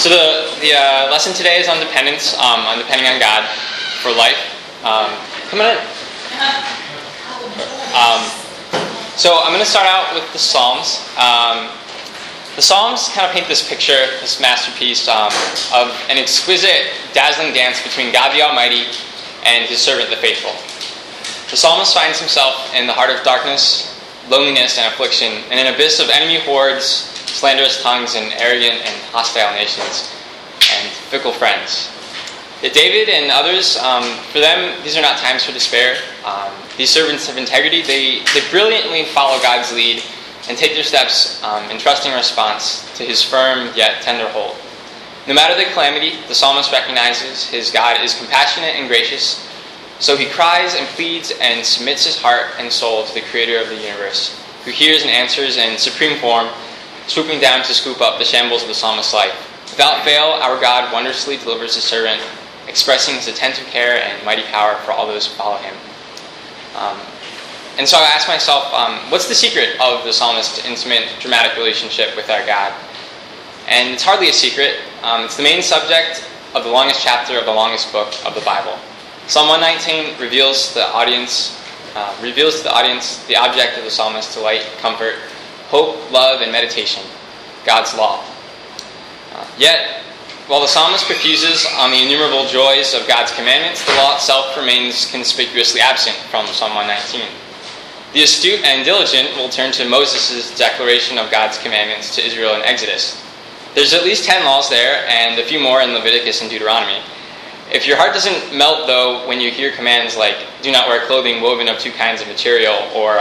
So the lesson today is on dependence, on depending on God for life. Come on in. So I'm going to start out with the Psalms. The Psalms kind of paint this picture, this masterpiece of an exquisite, dazzling dance between God the Almighty and His servant, the faithful. The psalmist finds himself in the heart of darkness, loneliness, and affliction, in an abyss of enemy hordes, slanderous tongues, and arrogant and hostile nations, and fickle friends. Yet David and others, for them, these are not times for despair. These servants of integrity, they brilliantly follow God's lead and take their steps in trusting response to His firm yet tender hold. No matter the calamity, the psalmist recognizes his God is compassionate and gracious, so he cries and pleads and submits his heart and soul to the Creator of the universe, who hears and answers in supreme form, swooping down to scoop up the shambles of the psalmist's life. Without fail, our God wondrously delivers His servant, expressing His attentive care and mighty power for all those who follow Him. And so I asked myself, what's the secret of the psalmist's intimate, dramatic relationship with our God? And it's hardly a secret. It's the main subject of the longest chapter of the longest book of the Bible. Psalm 119 reveals to the audience the object of the psalmist's delight, comfort, hope, love, and meditation, God's law. Yet, while the psalmist profuses on the innumerable joys of God's commandments, the law itself remains conspicuously absent from Psalm 119. The astute and diligent will turn to Moses' declaration of God's commandments to Israel in Exodus. There's at least 10 laws there, and a few more in Leviticus and Deuteronomy. If your heart doesn't melt, though, when you hear commands like, do not wear clothing woven of 2 kinds of material, or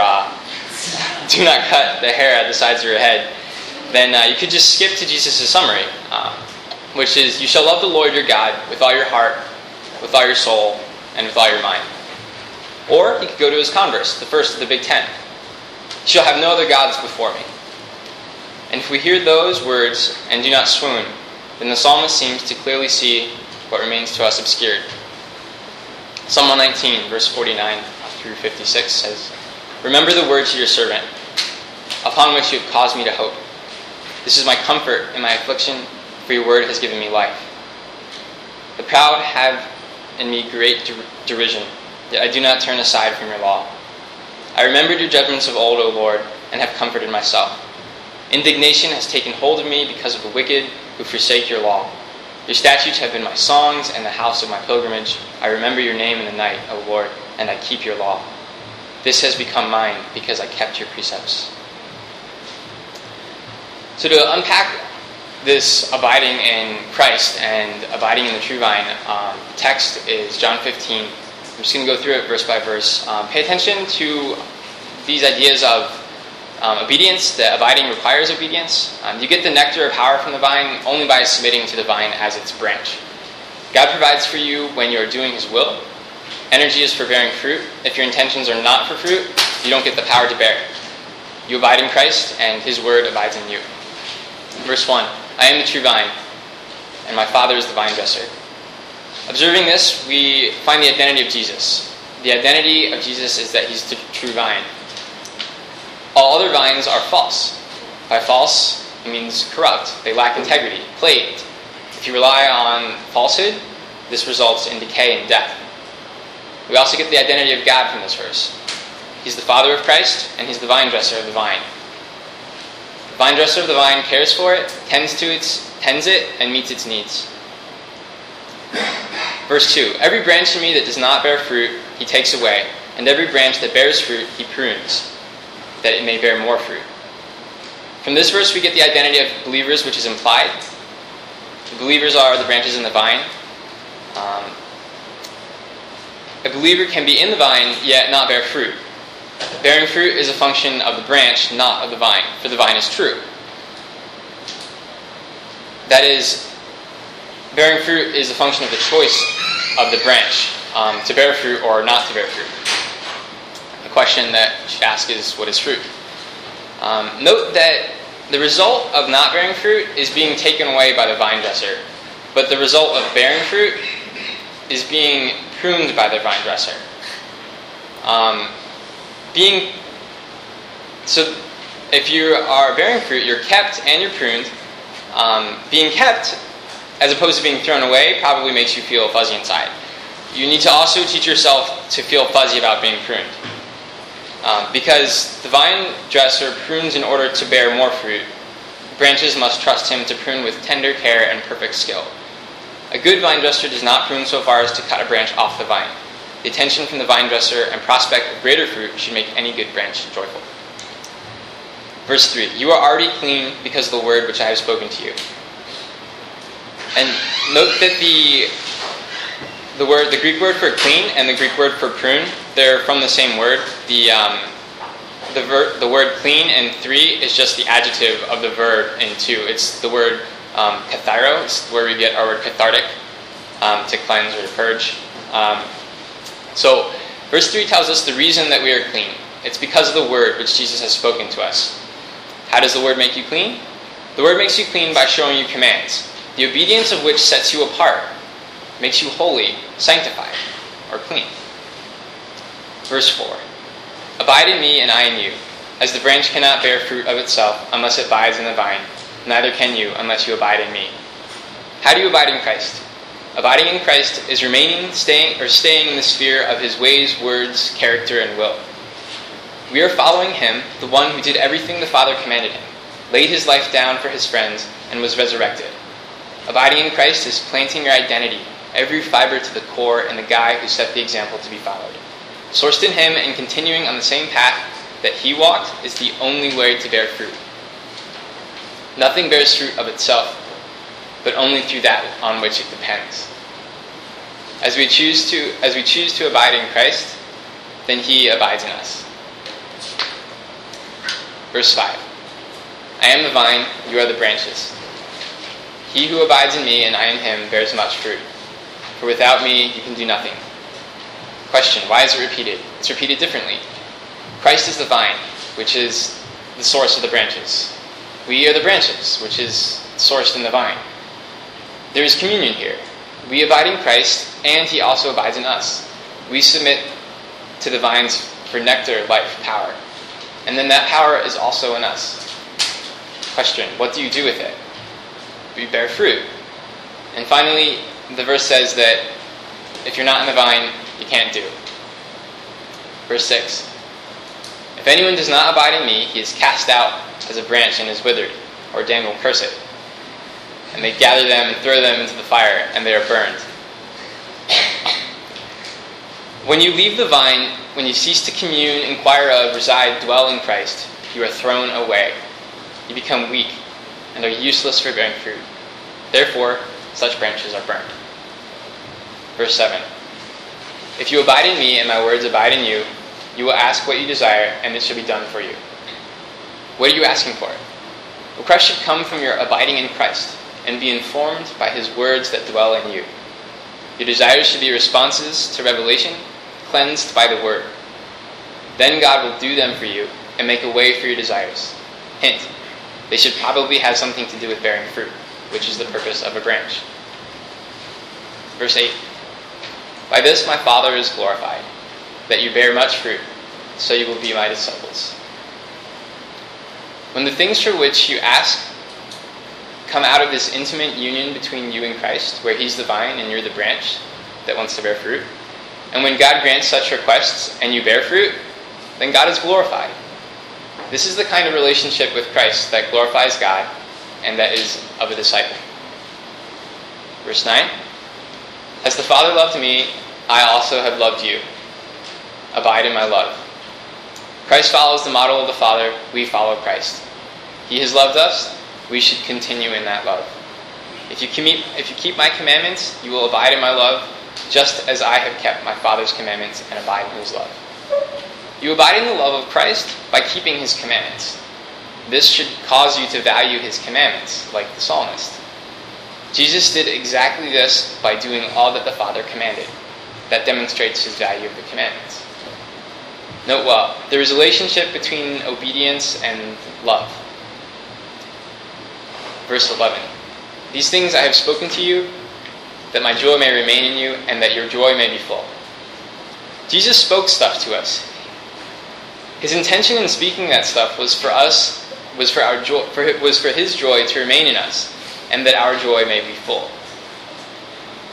do not cut the hair at the sides of your head, then you could just skip to Jesus' summary, which is, you shall love the Lord your God with all your heart, with all your soul, and with all your mind. Or you could go to his converse, the first of the big 10. You shall have no other gods before me. And if we hear those words and do not swoon, then the psalmist seems to clearly see what remains to us obscured. Psalm 119, verse 49 through 56 says, remember the words of your servant, upon which you have caused me to hope. This is my comfort in my affliction, for your word has given me life. The proud have in me great derision, yet I do not turn aside from your law. I remembered your judgments of old, O Lord, and have comforted myself. Indignation has taken hold of me because of the wicked who forsake your law. Your statutes have been my songs and the house of my pilgrimage. I remember your name in the night, O Lord, and I keep your law. This has become mine because I kept your precepts. So to unpack this abiding in Christ and abiding in the true vine, the text is John 15. I'm just going to go through it verse by verse. Pay attention to these ideas of obedience, that abiding requires obedience. You get the nectar of power from the vine only by submitting to the vine as its branch. God provides for you when you're doing His will. Energy is for bearing fruit. If your intentions are not for fruit, you don't get the power to bear. You abide in Christ, and His word abides in you. Verse 1, I am the true vine, and my Father is the vine dresser. Observing this, we find the identity of Jesus. The identity of Jesus is that He's the true vine. All other vines are false. By false, it means corrupt. They lack integrity, plagued. If you rely on falsehood, this results in decay and death. We also get the identity of God from this verse. He's the Father of Christ, and He's the vine dresser of the vine. The vine dresser of the vine cares for it, tends it, and meets its needs. Verse 2, every branch in me that does not bear fruit, He takes away, and every branch that bears fruit, He prunes, that it may bear more fruit. From this verse, we get the identity of believers, which is implied. The believers are the branches in the vine. A believer can be in the vine, yet not bear fruit. Bearing fruit is a function of the branch, not of the vine, for the vine is true. That is, bearing fruit is a function of the choice of the branch to bear fruit or not to bear fruit. The question that you should ask is, what is fruit? Note that the result of not bearing fruit is being taken away by the vine dresser, but the result of bearing fruit is being pruned by the vine dresser. So if you are bearing fruit, you're kept and you're pruned. Being kept as opposed to being thrown away, probably makes you feel fuzzy inside. You need to also teach yourself to feel fuzzy about being pruned. Because the vine dresser prunes in order to bear more fruit, branches must trust him to prune with tender care and perfect skill. A good vine dresser does not prune so far as to cut a branch off the vine. The attention from the vine dresser and prospect of greater fruit should make any good branch joyful. Verse 3, you are already clean because of the word which I have spoken to you. And note that the Greek word for clean and the Greek word for prune, they're from the same word. The word clean in 3 is just the adjective of the verb in 2. It's the word kathairo. It's where we get our word cathartic, to cleanse or to purge. So verse 3 tells us the reason that we are clean. It's because of the word which Jesus has spoken to us. How does the word make you clean? The word makes you clean by showing you commands, the obedience of which sets you apart, makes you holy, sanctified, or clean. Verse 4, abide in me and I in you. As the branch cannot bear fruit of itself unless it abides in the vine, neither can you unless you abide in me. How do you abide in Christ? Abiding in Christ is staying in the sphere of his ways, words, character, and will. We are following him, the one who did everything the Father commanded him, laid his life down for his friends, and was resurrected. Abiding in Christ is planting your identity, every fiber to the core, in the guy who set the example to be followed. Sourced in him and continuing on the same path that he walked is the only way to bear fruit. Nothing bears fruit of itself, but only through that on which it depends. As we choose to abide in Christ, then he abides in us. Verse 5. I am the vine, you are the branches. He who abides in me and I in him bears much fruit. For without me you can do nothing. Question, why is it repeated? It's repeated differently. Christ is the vine, which is the source of the branches. We are the branches, which is sourced in the vine. There is communion here. We abide in Christ, and he also abides in us. We submit to the vines for nectar, life, power. And then that power is also in us. Question, what do you do with it? We bear fruit. And finally, the verse says that if you're not in the vine, you can't do. Verse 6. If anyone does not abide in me, he is cast out as a branch and is withered, or Dan will curse it. And they gather them and throw them into the fire, and they are burned. When you leave the vine, when you cease to commune, inquire of, reside, dwell in Christ, you are thrown away. You become weak and are useless for bearing fruit. Therefore, such branches are burned. Verse 7. If you abide in me and my words abide in you, you will ask what you desire, and it shall be done for you. What are you asking for? Request should come from your abiding in Christ and be informed by his words that dwell in you. Your desires should be responses to revelation, cleansed by the word. Then God will do them for you and make a way for your desires. Hint, they should probably have something to do with bearing fruit, which is the purpose of a branch. Verse 8. By this my Father is glorified, that you bear much fruit, so you will be my disciples. When the things for which you ask come out of this intimate union between you and Christ, where he's the vine and you're the branch that wants to bear fruit, and when God grants such requests and you bear fruit, then God is glorified. This is the kind of relationship with Christ that glorifies God and that is of a disciple. Verse 9. As the Father loved me, I also have loved you. Abide in my love. Christ follows the model of the Father. We follow Christ. He has loved us. We should continue in that love. If you keep my commandments, you will abide in my love, just as I have kept my Father's commandments and abide in his love. You abide in the love of Christ by keeping his commandments. This should cause you to value his commandments, like the psalmist. Jesus did exactly this by doing all that the Father commanded. That demonstrates his value of the commandments. Note well, there is a relationship between obedience and love. Verse 11. These things I have spoken to you, that my joy may remain in you, and that your joy may be full. Jesus spoke stuff to us. His intention in speaking that stuff was for his joy to remain in us, and that our joy may be full.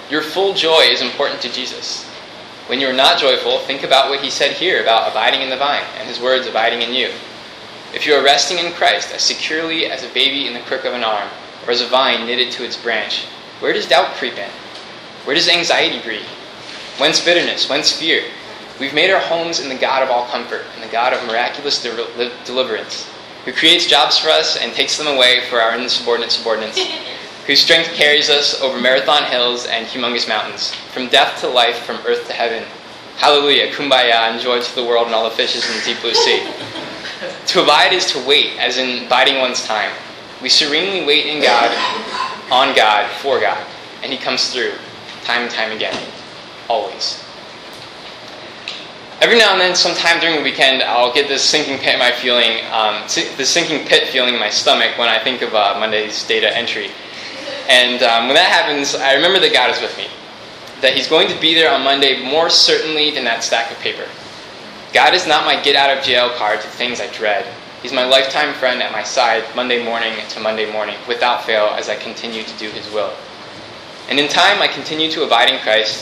Your full joy is important to Jesus. When you are not joyful, think about what he said here about abiding in the vine and his words abiding in you. If you are resting in Christ as securely as a baby in the crook of an arm, or as a vine knitted to its branch, where does doubt creep in? Where does anxiety breed? Whence bitterness? Whence fear? We've made our homes in the God of all comfort and the God of miraculous deliverance, who creates jobs for us and takes them away for our insubordinate subordinates, whose strength carries us over marathon hills and humongous mountains, from death to life, from earth to heaven. Hallelujah, kumbaya, and joy to the world and all the fishes in the deep blue sea. To abide is to wait, as in biding one's time. We serenely wait in God, on God, for God, and he comes through, time and time again, always. Every now and then, sometime during the weekend, I'll get this sinking pit in my feeling, this sinking pit feeling in my stomach when I think of Monday's data entry. And when that happens, I remember that God is with me, that he's going to be there on Monday more certainly than that stack of paper. God is not my get-out-of-jail card to things I dread. He's my lifetime friend at my side Monday morning to Monday morning, without fail, as I continue to do his will. And in time, I continue to abide in Christ,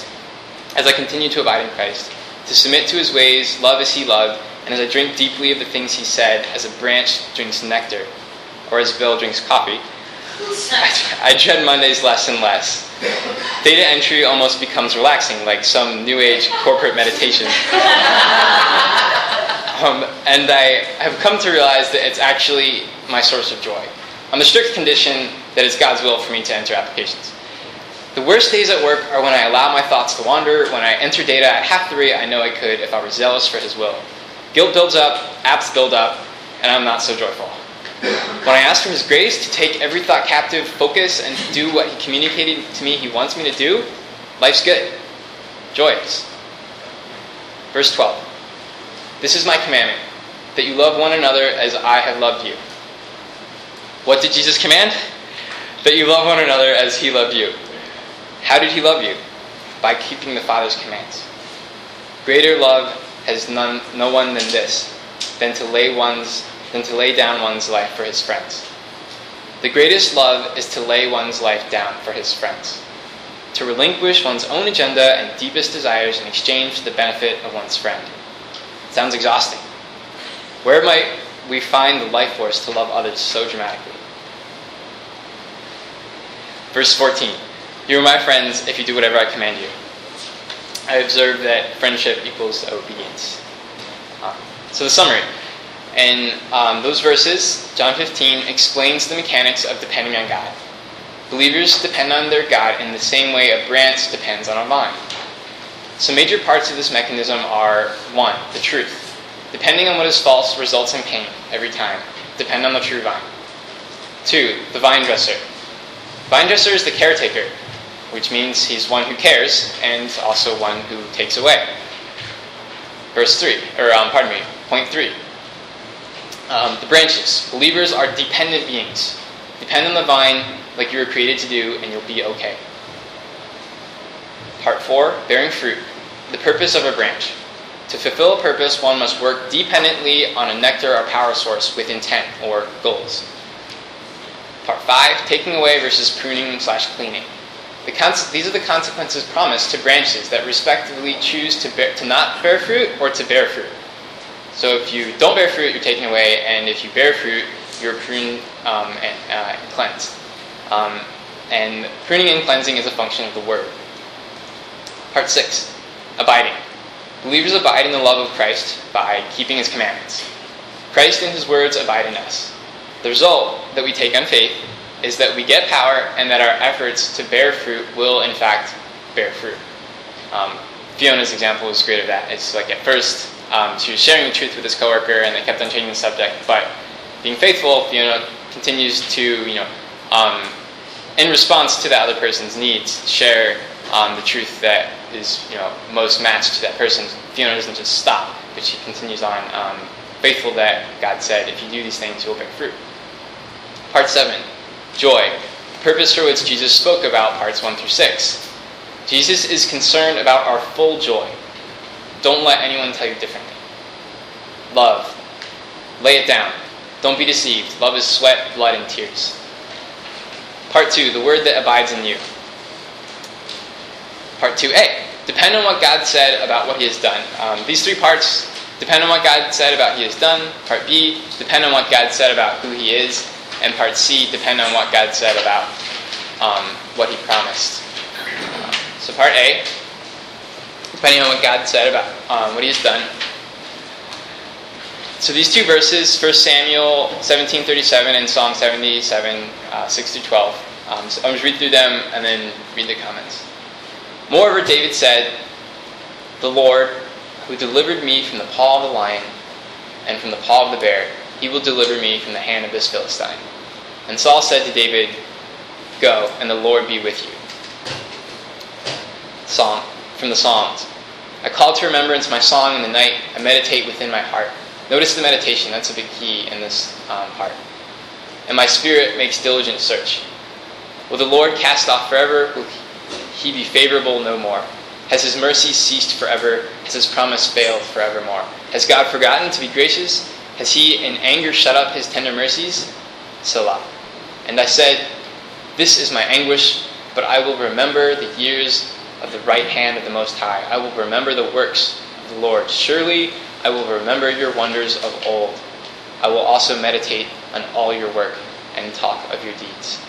to submit to his ways, love as he loved, and as I drink deeply of the things he said, as a branch drinks nectar, or as Bill drinks coffee, I dread Mondays less and less. Data entry almost becomes relaxing, like some new age corporate meditation. And I have come to realize that it's actually my source of joy, on the strict condition that it's God's will for me to enter applications. The worst days at work are when I allow my thoughts to wander, when I enter data at half the rate I know I could if I were zealous for his will. Guilt builds up, apps build up, and I'm not so joyful. When I ask for his grace to take every thought captive, focus, and to do what he communicated to me he wants me to do, life's good. Joyous. Verse 12. This is my commandment, that you love one another as I have loved you. What did Jesus command? That you love one another as he loved you. How did he love you? By keeping the Father's commands. Greater love has no one than this, than to lay down one's life for his friends. The greatest love is to lay one's life down for his friends, to relinquish one's own agenda and deepest desires in exchange for the benefit of one's friend. It sounds exhausting. Where might we find the life force to love others so dramatically? Verse 14. You are my friends if you do whatever I command you. I observe that friendship equals obedience. So the summary. In those verses, John 15 explains the mechanics of depending on God. Believers depend on their God in the same way a branch depends on a vine. Some major parts of this mechanism are: 1, the truth. Depending on what is false results in pain every time. Depend on the true vine. 2, the vine dresser. Vine dresser is the caretaker, which means he's one who cares and also one who takes away. Point 3. The branches. Believers are dependent beings. Depend on the vine like you were created to do, and you'll be okay. Part 4, bearing fruit. The purpose of a branch. To fulfill a purpose, one must work dependently on a nectar or power source with intent or goals. Part 5, taking away versus pruning/cleaning. These are the consequences promised to branches that respectively choose to not bear fruit or to bear fruit. So if you don't bear fruit, you're taken away, and if you bear fruit, you're pruned and cleansed. And pruning and cleansing is a function of the word. Part 6, abiding. Believers abide in the love of Christ by keeping his commandments. Christ and his words abide in us. The result that we take on faith is that we get power and that our efforts to bear fruit will, in fact, bear fruit. Fiona's example is great of that. It's like at first, she was sharing the truth with this coworker and they kept on changing the subject, but being faithful, Fiona continues to, in response to the other person's needs, share the truth that is, most matched to that person. Fiona doesn't just stop, but she continues on, faithful that God said, if you do these things, you'll bear fruit. Part 7, joy. The purpose for which Jesus spoke about parts 1 through 6. Jesus is concerned about our full joy. Don't let anyone tell you differently. Love. Lay it down. Don't be deceived. Love is sweat, blood, and tears. Part 2, the word that abides in you. Part 2a, depend on what God said about what he has done. These three parts, depend on what God said about what he has done. Part B, depend on what God said about who he is. And part C, depend on what God said about what he promised. So part A, depending on what God said about what he has done. So these two verses, 1 Samuel 17:37 and Psalm 77, 6 through 12. So I'll just read through them and then read the comments. Moreover, David said, "The Lord, who delivered me from the paw of the lion and from the paw of the bear, he will deliver me from the hand of this Philistine." And Saul said to David, "Go, and the Lord be with you." Psalm from the Psalms. I call to remembrance my song in the night. I meditate within my heart. Notice the meditation. That's a big key in this part. And my spirit makes diligent search. Will the Lord cast off forever? Will he be favorable no more? Has his mercy ceased forever? Has his promise failed forevermore? Has God forgotten to be gracious? Has he in anger shut up his tender mercies? Selah. And I said, "This is my anguish, but I will remember the years of the right hand of the Most High. I will remember the works of the Lord. Surely I will remember your wonders of old. I will also meditate on all your work and talk of your deeds."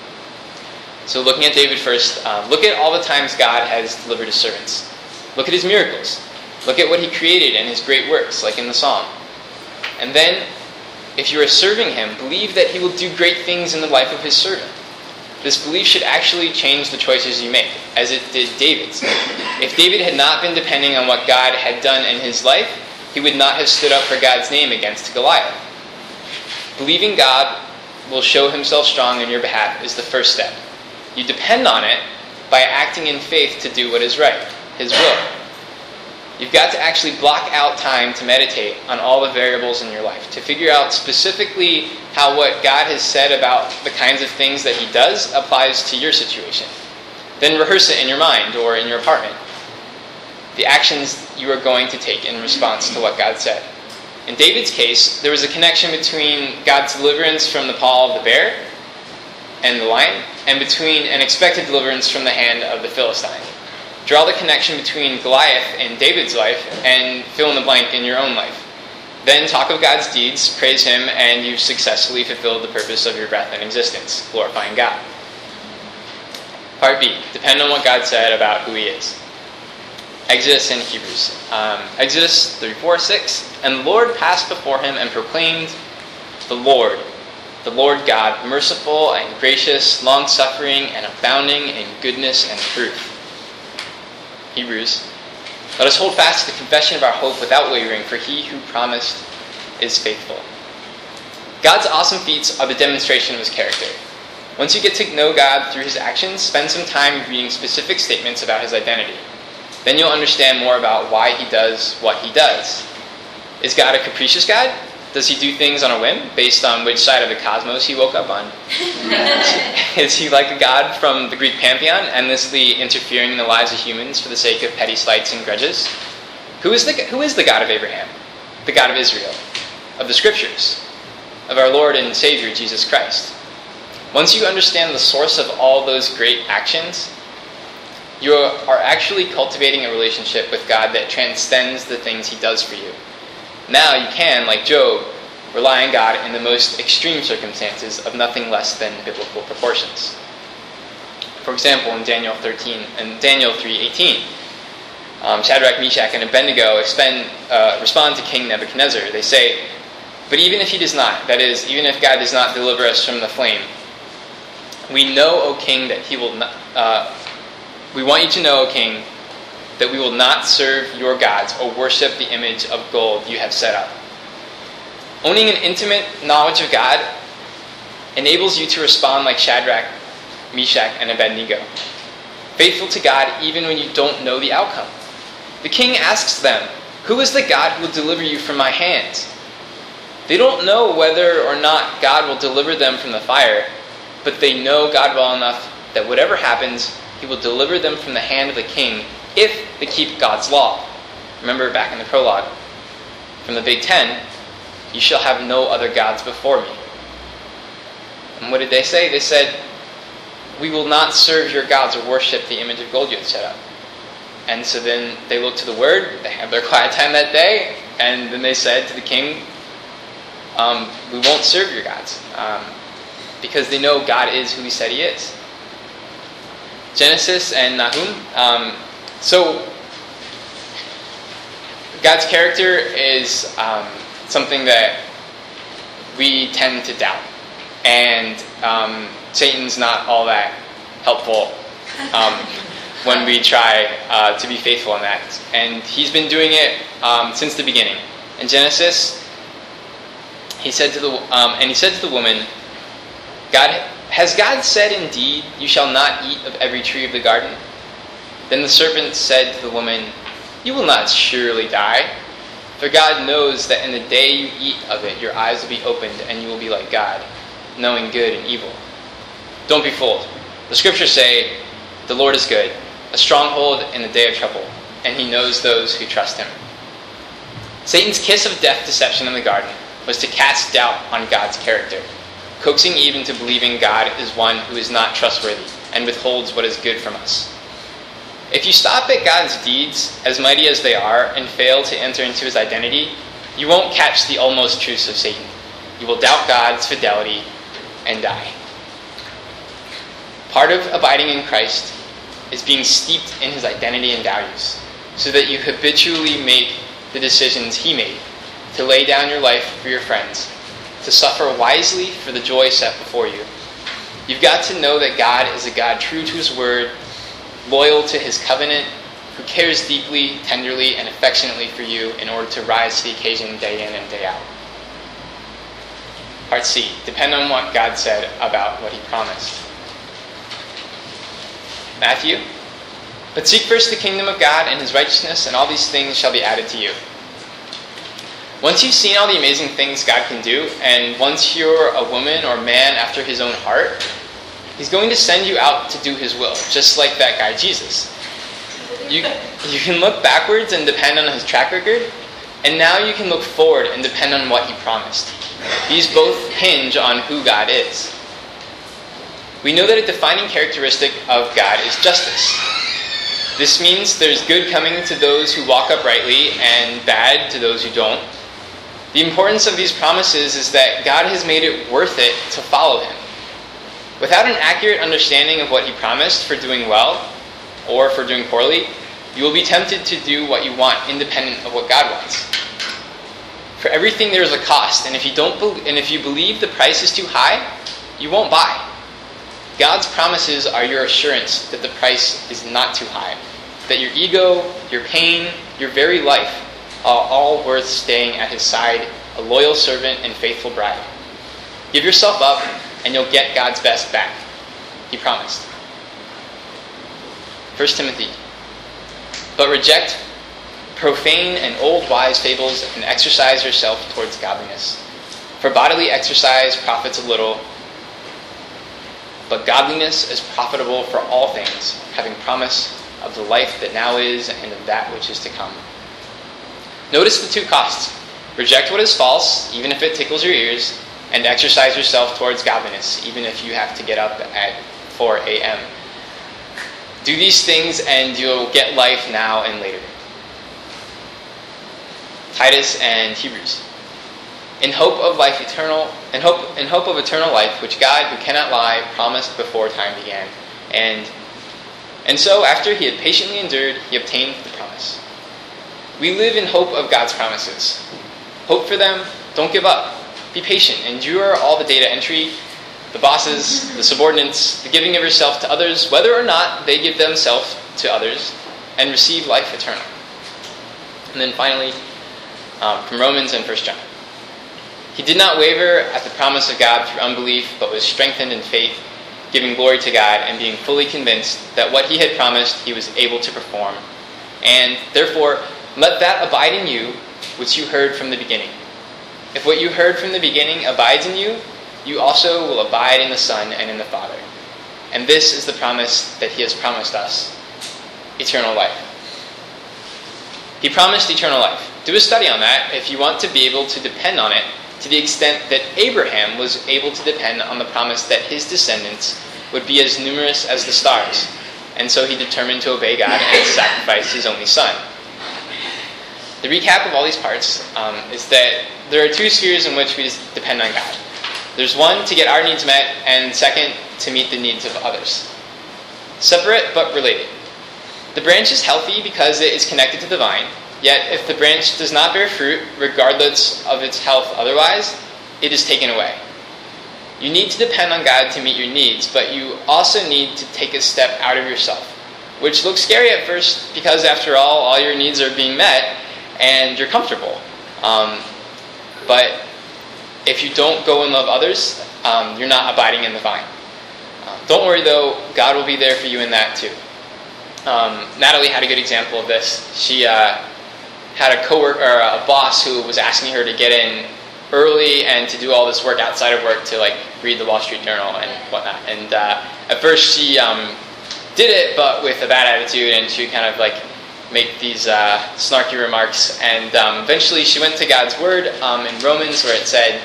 So looking at David first, look at all the times God has delivered his servants. Look at his miracles. Look at what he created and his great works, like in the Psalm. And then, if you are serving him, believe that he will do great things in the life of his servant. This belief should actually change the choices you make, as it did David's. If David had not been depending on what God had done in his life, he would not have stood up for God's name against Goliath. Believing God will show himself strong on your behalf is the first step. You depend on it by acting in faith to do what is right, his will. You've got to actually block out time to meditate on all the variables in your life, to figure out specifically how what God has said about the kinds of things that he does applies to your situation. Then rehearse it in your mind or in your apartment. The actions you are going to take in response to what God said. In David's case, there was a connection between God's deliverance from the paw of the bear and the lion, and between an expected deliverance from the hand of the Philistine. Draw the connection between Goliath in David's life and fill in the blank in your own life. Then talk of God's deeds, praise him, and you've successfully fulfilled the purpose of your breath and existence, glorifying God. Part B, depend on what God said about who he is. Exodus and Hebrews. Exodus 34:6, and the Lord passed before him and proclaimed, the Lord God, merciful and gracious, long-suffering and abounding in goodness and truth. Hebrews, let us hold fast to the confession of our hope without wavering, for he who promised is faithful. God's awesome feats are the demonstration of his character. Once you get to know God through his actions, spend some time reading specific statements about his identity. Then you'll understand more about why he does what he does. Is God a capricious God? Does he do things on a whim, based on which side of the cosmos he woke up on? Is he like a god from the Greek pantheon, endlessly interfering in the lives of humans for the sake of petty slights and grudges? Who is the God of Abraham, the God of Israel, of the Scriptures, of our Lord and Savior, Jesus Christ? Once you understand the source of all those great actions, you are actually cultivating a relationship with God that transcends the things he does for you. Now you can, like Job, rely on God in the most extreme circumstances of nothing less than biblical proportions. For example, in Daniel 3:18, Shadrach, Meshach, and Abednego respond to King Nebuchadnezzar. They say, "But even if he does not, that is, even if God does not deliver us from the flame, we know, O king, that he will not. We want you to know, O king, that we will not serve your gods or worship the image of gold you have set up." Owning an intimate knowledge of God enables you to respond like Shadrach, Meshach, and Abednego, faithful to God even when you don't know the outcome. The king asks them, "Who is the God who will deliver you from my hands?" They don't know whether or not God will deliver them from the fire, but they know God well enough that whatever happens, he will deliver them from the hand of the king if they keep God's law. Remember back in the prologue from the Big Ten, "You shall have no other gods before me." And what did they say? They said, "We will not serve your gods or worship the image of gold you have set up." And so then they looked to the Word, they had their quiet time that day, and then they said to the king, we won't serve your gods, because they know God is who he said he is. Genesis and Nahum. So God's character is something that we tend to doubt. And Satan's not all that helpful when we try to be faithful in that. And he's been doing it since the beginning. In Genesis, he said to the woman, has God said indeed, you shall not eat of every tree of the garden? Then the serpent said to the woman, you will not surely die. For God knows that in the day you eat of it, your eyes will be opened, and you will be like God, knowing good and evil. Don't be fooled. The scriptures say, the Lord is good, a stronghold in the day of trouble, and he knows those who trust him. Satan's kiss of death deception in the garden was to cast doubt on God's character, coaxing Eve into believing God is one who is not trustworthy and withholds what is good from us. If you stop at God's deeds, as mighty as they are, and fail to enter into his identity, you won't catch the almost truths of Satan. You will doubt God's fidelity and die. Part of abiding in Christ is being steeped in his identity and values, so that you habitually make the decisions he made, to lay down your life for your friends, to suffer wisely for the joy set before you. You've got to know that God is a God true to his word, loyal to his covenant, who cares deeply, tenderly, and affectionately for you in order to rise to the occasion day in and day out. Part C, depend on what God said about what he promised. Matthew, but seek first the kingdom of God and his righteousness, and all these things shall be added to you. Once you've seen all the amazing things God can do, and once you're a woman or man after his own heart, he's going to send you out to do his will, just like that guy Jesus. You can look backwards and depend on his track record, and now you can look forward and depend on what he promised. These both hinge on who God is. We know that a defining characteristic of God is justice. This means there's good coming to those who walk uprightly and bad to those who don't. The importance of these promises is that God has made it worth it to follow him. Without an accurate understanding of what he promised for doing well or for doing poorly, you will be tempted to do what you want independent of what God wants. For everything there is a cost, and if you believe the price is too high, you won't buy. God's promises are your assurance that the price is not too high, that your ego, your pain, your very life are all worth staying at his side, a loyal servant and faithful bride. Give yourself up, and you'll get God's best back. He promised. 1 Timothy. But reject profane and old wise fables, and exercise yourself towards godliness. For bodily exercise profits a little, but godliness is profitable for all things, having promise of the life that now is and of that which is to come. Notice the two costs. Reject what is false, even if it tickles your ears, and exercise yourself towards godliness, even if you have to get up at 4 a.m. Do these things and you'll get life now and later. Titus and Hebrews. In hope of life eternal, in hope of eternal life, which God, who cannot lie, promised before time began. And so, after he had patiently endured, he obtained the promise. We live in hope of God's promises. Hope for them. Don't give up. Be patient. Endure all the data entry, the bosses, the subordinates, the giving of yourself to others, whether or not they give themselves to others, and receive life eternal. And then finally, from Romans and 1 John. He did not waver at the promise of God through unbelief, but was strengthened in faith, giving glory to God and being fully convinced that what he had promised he was able to perform. And therefore, let that abide in you which you heard from the beginning. If what you heard from the beginning abides in you, you also will abide in the Son and in the Father. And this is the promise that he has promised us, eternal life. He promised eternal life. Do a study on that if you want to be able to depend on it to the extent that Abraham was able to depend on the promise that his descendants would be as numerous as the stars, and so he determined to obey God and sacrifice his only son. The recap of all these parts is that there are two spheres in which we depend on God. There's one to get our needs met, and second, to meet the needs of others. Separate but related. The branch is healthy because it is connected to the vine, yet if the branch does not bear fruit, regardless of its health otherwise, it is taken away. You need to depend on God to meet your needs, but you also need to take a step out of yourself, which looks scary at first because, after all your needs are being met and you're comfortable. But if you don't go and love others, you're not abiding in the vine. Don't worry though, God will be there for you in that too. Natalie had a good example of this. She had a coworker or a boss who was asking her to get in early and to do all this work outside of work to read the Wall Street Journal and whatnot. And at first she did it, but with a bad attitude, and she kind of make these snarky remarks. And eventually she went to God's word in Romans, where it said,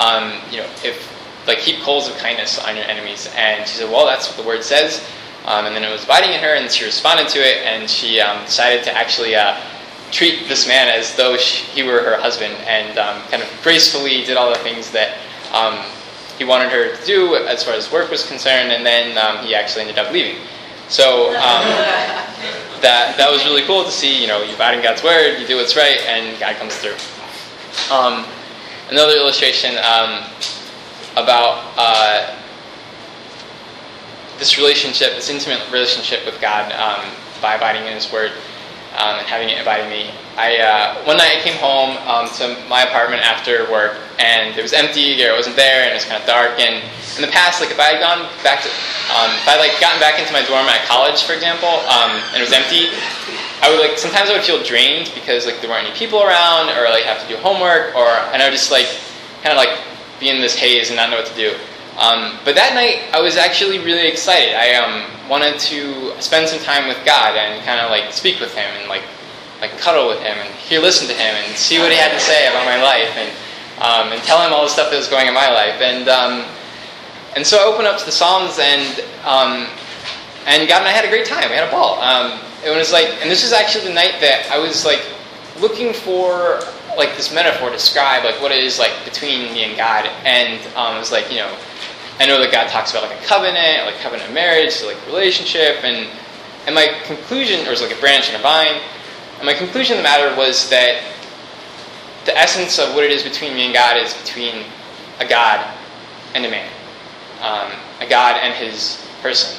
keep coals of kindness on your enemies. And she said, well, that's what the word says. And then it was biting in her, and she responded to it, and she decided to actually treat this man as though he were her husband, and kind of gracefully did all the things that he wanted her to do as far as work was concerned, and then he actually ended up leaving. So that was really cool to see. You abide in God's word, you do what's right, and God comes through. Another illustration about this relationship, this intimate relationship with God, by abiding in His Word and having it abide in me. One night I came home to my apartment after work, and it was empty. Garrett wasn't there, and it was kind of dark. And in the past, if I had gone back to, if I gotten back into my dorm at college, for example, and it was empty, I would sometimes I would feel drained because there weren't any people around, or have to do homework, and I would just kind of be in this haze and not know what to do. But that night, I was actually really excited. I wanted to spend some time with God and kind of speak with Him and cuddle with Him and listen to Him and see what He had to say about my life and tell Him all the stuff that was going in my life. And so I opened up to the Psalms, and God and I had a great time. We had a ball. It was and this is actually the night that I was looking for this metaphor to describe what it is between me and God. And it was I know that God talks about a covenant, covenant marriage, so relationship, and my conclusion, or it was a branch and a vine, and my conclusion of the matter was that the essence of what it is between me and God is between a God and a man, a God and His person,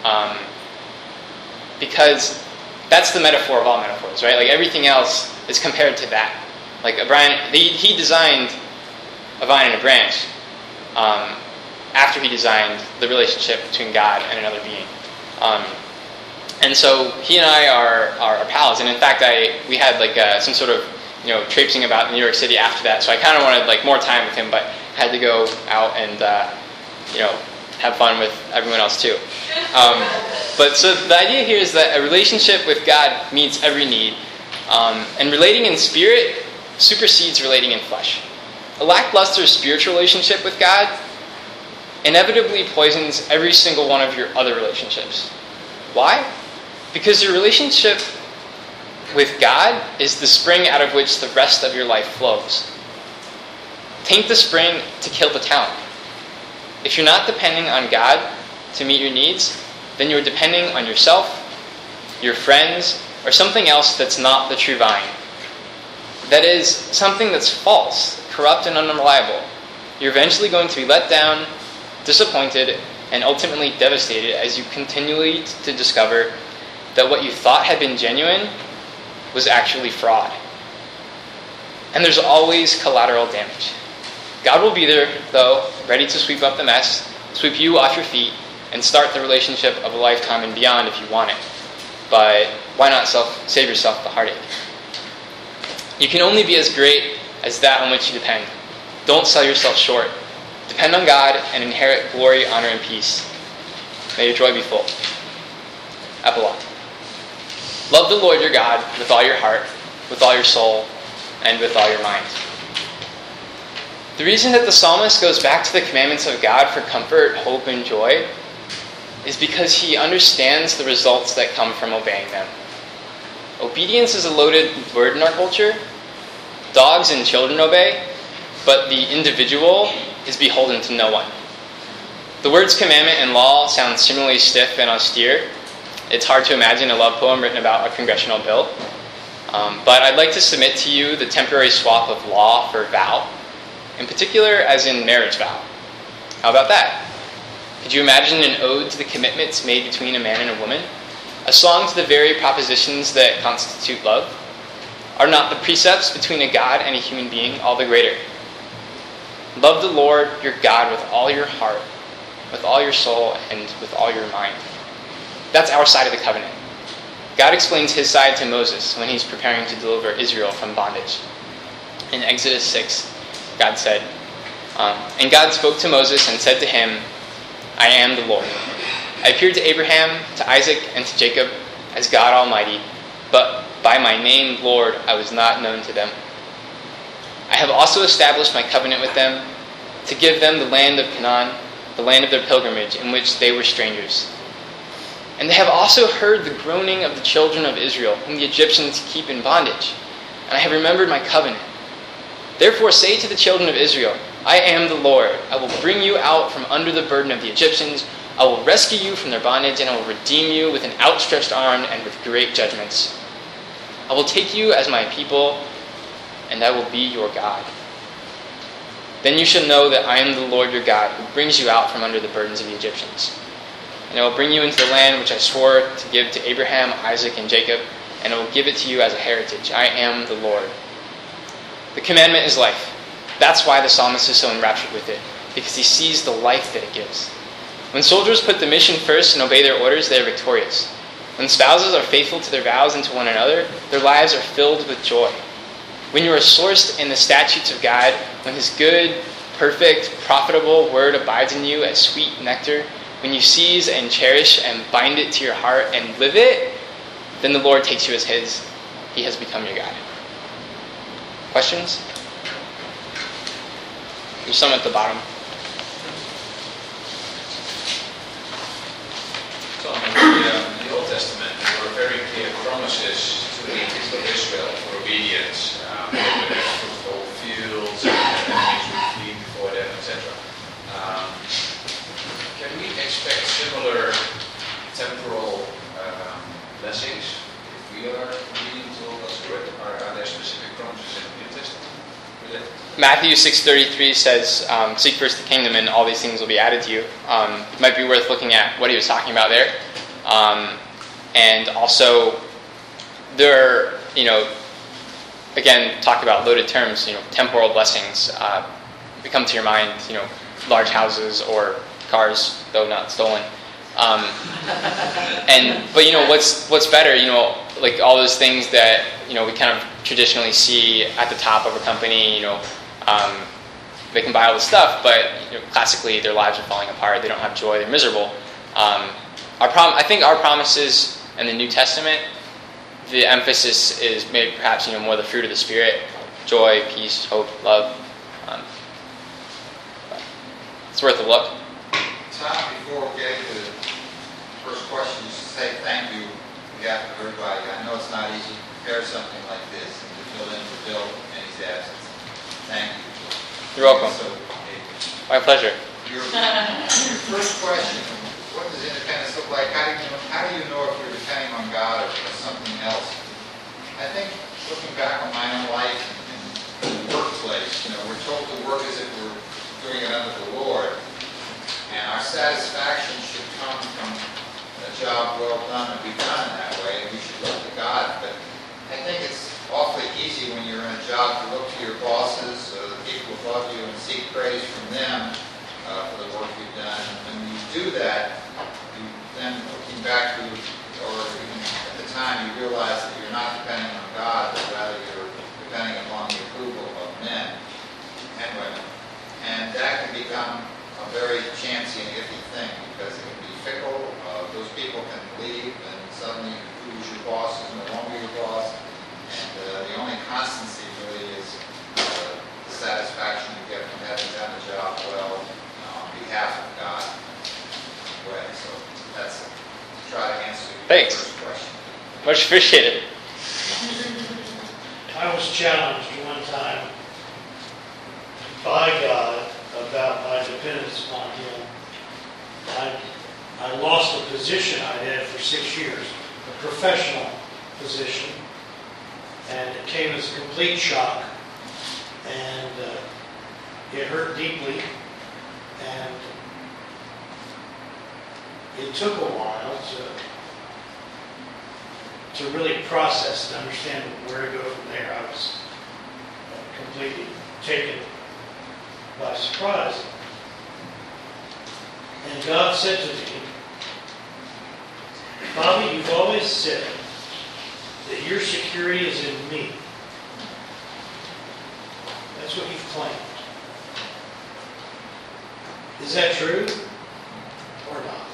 because that's the metaphor of all metaphors, right? Everything else is compared to that. He designed a vine and a branch, after He designed the relationship between God and another being. And so He and I are pals. And in fact, we had some sort of traipsing about New York City after that. So I kind of wanted more time with him, but had to go out and have fun with everyone else too. But so the idea here is that a relationship with God meets every need, and relating in spirit supersedes relating in flesh. A lackluster spiritual relationship with God inevitably poisons every single one of your other relationships. Why? Because your relationship with God is the spring out of which the rest of your life flows. Taint the spring to kill the town. If you're not depending on God to meet your needs, then you're depending on yourself, your friends, or something else that's not the true vine. That is, something that's false, corrupt, and unreliable. You're eventually going to be let down, disappointed, and ultimately devastated as you continually to discover that what you thought had been genuine was actually fraud. And there's always collateral damage. God will be there, though, ready to sweep up the mess, sweep you off your feet, and start the relationship of a lifetime and beyond if you want it. But why not save yourself the heartache? You can only be as great as that on which you depend. Don't sell yourself short. Depend on God and inherit glory, honor, and peace. May your joy be full. Epilogue. Love the Lord your God with all your heart, with all your soul, and with all your mind. The reason that the psalmist goes back to the commandments of God for comfort, hope, and joy is because he understands the results that come from obeying them. Obedience is a loaded word in our culture. Dogs and children obey, but the individual is beholden to no one. The words commandment and law sound similarly stiff and austere. It's hard to imagine a love poem written about a congressional bill. But I'd like to submit to you the temporary swap of law for vow, in particular as in marriage vow. How about that? Could you imagine an ode to the commitments made between a man and a woman? A song to the very propositions that constitute love? Are not the precepts between a God and a human being all the greater? Love the Lord your God with all your heart, with all your soul, and with all your mind. That's our side of the covenant. God explains his side to Moses when he's preparing to deliver Israel from bondage. In Exodus 6, God said, and God spoke to Moses and said to him, I am the Lord. I appeared to Abraham, to Isaac, and to Jacob as God Almighty, but by my name, Lord, I was not known to them. I have also established my covenant with them to give them the land of Canaan, the land of their pilgrimage, in which they were strangers. And they have also heard the groaning of the children of Israel, whom the Egyptians keep in bondage. And I have remembered my covenant. Therefore say to the children of Israel, I am the Lord. I will bring you out from under the burden of the Egyptians. I will rescue you from their bondage, and I will redeem you with an outstretched arm and with great judgments. I will take you as my people, and I will be your God. Then you shall know that I am the Lord your God, who brings you out from under the burdens of the Egyptians. And I will bring you into the land which I swore to give to Abraham, Isaac, and Jacob, and I will give it to you as a heritage. I am the Lord. The commandment is life. That's why the psalmist is so enraptured with it, because he sees the life that it gives. When soldiers put the mission first and obey their orders, they are victorious. When spouses are faithful to their vows and to one another, their lives are filled with joy. When you are sourced in the statutes of God, when his good, perfect, profitable word abides in you as sweet nectar, when you seize and cherish and bind it to your heart and live it, then the Lord takes you as his. He has become your God. Questions? There's some at the bottom. Tom, in the Old Testament, there were very clear promises to the people of Israel for obedience. With their fruitful fields, and enemies would flee before them, etc. Can we expect similar temporal blessings if we are obedient to God's word? Are there specific promises in the New Testament? Matthew 6:33 says, seek first the kingdom and all these things will be added to you. It might be worth looking at what he was talking about there. And also, there, again, talk about loaded terms, temporal blessings come to your mind, large houses or cars, though not stolen. But what's better, like all those things that, we kind of traditionally see at the top of a company, they can buy all this stuff, but classically their lives are falling apart, they don't have joy, they're miserable. I think our promises in the New Testament, the emphasis is maybe perhaps more the fruit of the Spirit, joy, peace, hope, love. It's worth a look. Tom, before we get to the first question, just to say thank you on behalf of everybody. I know it's not easy to prepare something like this and to fill in for Bill in his absence. Thank you. You're welcome. So, My pleasure. Your first question, what does independence look like? How do you know if you're depending on God or something else? I think looking back on my own life and the workplace, we're told to work as if we're doing it under the Lord, and our satisfaction should come from a job well done and be done in that way, and we should look to God. But I think it's awfully easy when you're in a job to look to your bosses, the people above you, and seek praise from them for the work you've done. And when you do that, you then looking back to, or even at the time, you realize that you're not depending on God, but rather you're depending upon the approval of men and women. And that can become a very chancy and iffy thing because it can be fickle. Those people can leave, and suddenly who's your boss is no longer your boss. And the only constancy really is the satisfaction you get from having done the job well on behalf of God. So try to answer your Thanks. first question. Much appreciated. I was challenged one time by God about my dependence upon Him. I lost a position I had for 6 years, a professional position, and it came as a complete shock, and it hurt deeply, and it took a while to really process and understand where to go from there. I was completely taken by surprise. And God said to me, Bobby, you've always said that your security is in me. That's what you've claimed. Is that true or not?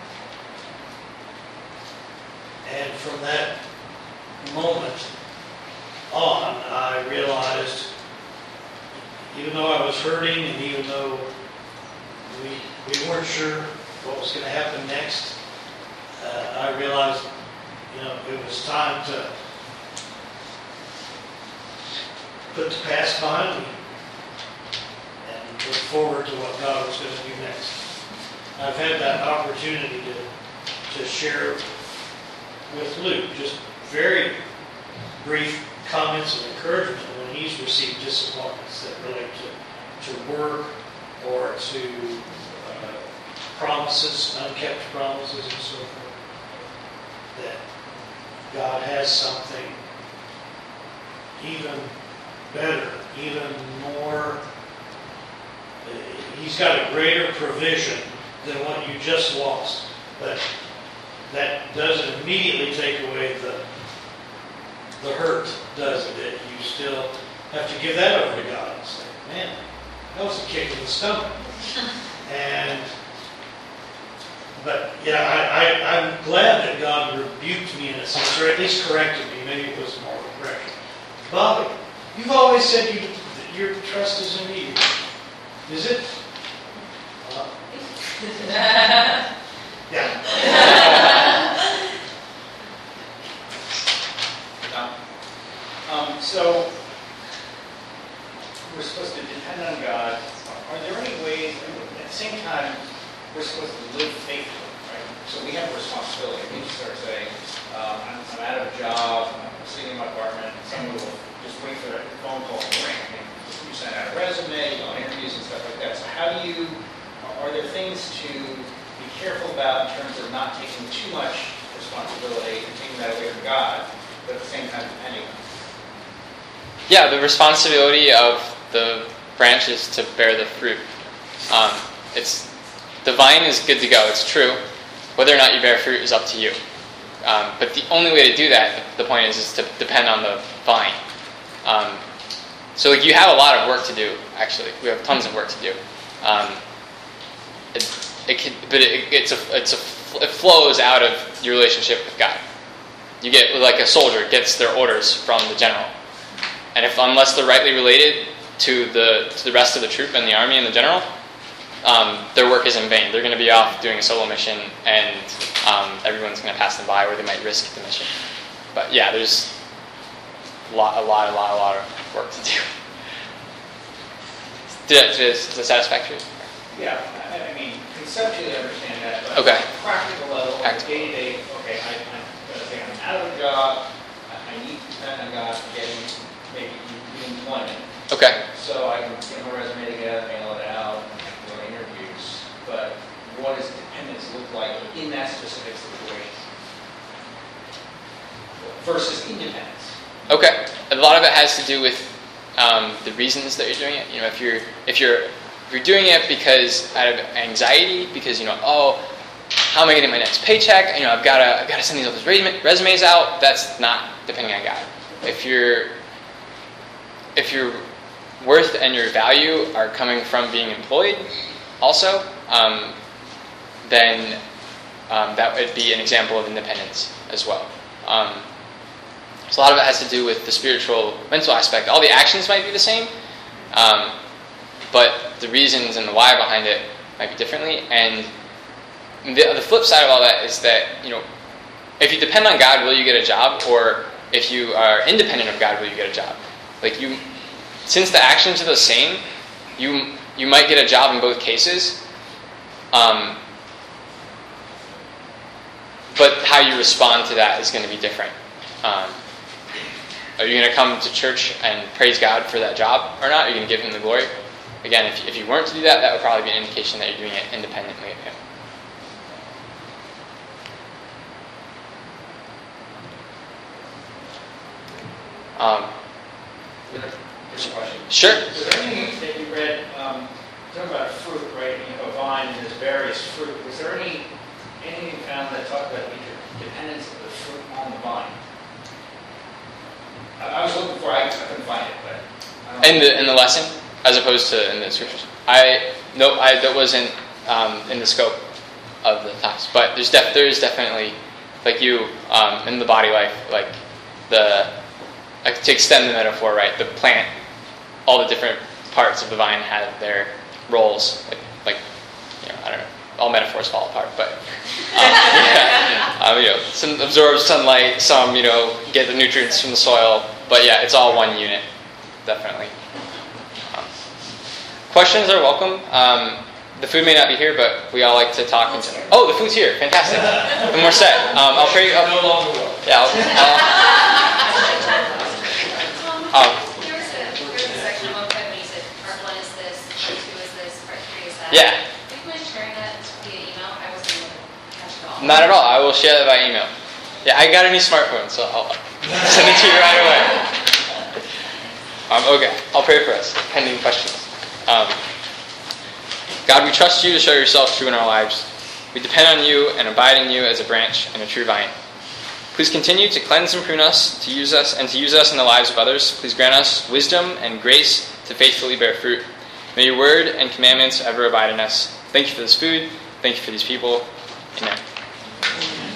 And from that moment on, I realized, even though I was hurting and even though we weren't sure what was going to happen next, I realized, it was time to put the past behind me and look forward to what God was going to do next. I've had that opportunity to share with Luke just very brief comments of encouragement when he's received disappointments that relate to work or to promises, unkept promises and so forth. That God has something even better, even more. He's got a greater provision than what you just lost. But that doesn't immediately take away the hurt, does it? You still have to give that over to God and say, man, that was a kick in the stomach. But I'm glad that God rebuked me in a sense, or at least corrected me. Maybe it was more of a correction. Bobby, you've always said that your trust is in me. Is it? Yeah. So we're supposed to depend on God. Are there any ways, at the same time, we're supposed to live faithfully, right? So we have a responsibility. We just start saying, I'm out of a job, I'm sitting in my apartment, and someone will just wait for a phone call to ring. I mean, you send out a resume, you go on interviews and stuff like that. So are there things to be careful about in terms of not taking too much responsibility and taking that away from God, but at the same time depending on Him? Yeah, the responsibility of the branch is to bear the fruit. The vine is good to go, it's true. Whether or not you bear fruit is up to you. But the only way to do that, the point is to depend on the vine. So you have a lot of work to do, actually. We have tons of work to do. It flows out of your relationship with God. You get, like a soldier gets their orders from the general. And unless they're rightly related to the rest of the troop and the army and the general, their work is in vain. They're going to be off doing a solo mission, and everyone's going to pass them by, or they might risk the mission. But yeah, there's a lot of work to do. Is that satisfactory? Yeah, I mean, conceptually I understand that, but Okay. on a practical level, on a day-to-day, I'm out of a job, I need to depend on God for getting maybe employment. Okay. So I can get my resume together, mail it out, go to interviews. But what does dependence look like in that specific situation versus independence? Okay. A lot of it has to do with the reasons that you're doing it. If you're doing it because out of anxiety, because how am I getting my next paycheck? I've got to send these all these resumes out. That's not depending on God. If your worth and your value are coming from being employed, also, then that would be an example of independence as well. So a lot of it has to do with the spiritual, mental aspect. All the actions might be the same, but the reasons and the why behind it might be differently. And the flip side of all that is that, if you depend on God, will you get a job? Or if you are independent of God, will you get a job? Since the actions are the same, you might get a job in both cases. But how you respond to that is going to be different. Are you going to come to church and praise God for that job or not? Are you going to give Him the glory? Again, if you weren't to do that, that would probably be an indication that you're doing it independently of Him. Question. Sure. Was there anything that you read, talking about fruit, right? You have a vine and there's various fruit. Was there anything you found that talked about the dependence of the fruit on the vine? I was looking for it, I couldn't find it, but... In the lesson, as opposed to in the scriptures? That wasn't in the scope of the class. But there is definitely, in the body life, to extend the metaphor, right? The plant, all the different parts of the vine have their roles. I don't know. All metaphors fall apart, but some absorb sunlight, some get the nutrients from the soil. But yeah, it's all one unit, definitely. Questions are welcome. The food may not be here, but we all like to talk. Oh, the food's here. Fantastic. And we're set. I'll pray. No longer will. Yeah. There was a section at one point when you said part 1 is this, part 2 is this, part 3 is that. Yeah. Do you mind sharing that via email? I wasn't able to catch it all. Not at all. I will share that by email. Yeah, I got a new smartphone, so I'll send it to you right away. Okay. I'll pray for us. Pending questions. God, we trust you to show yourself true in our lives. We depend on you and abide in you as a branch and a true vine. Please continue to cleanse and prune us, to use us in the lives of others. Please grant us wisdom and grace to faithfully bear fruit. May your word and commandments ever abide in us. Thank you for this food. Thank you for these people. Amen.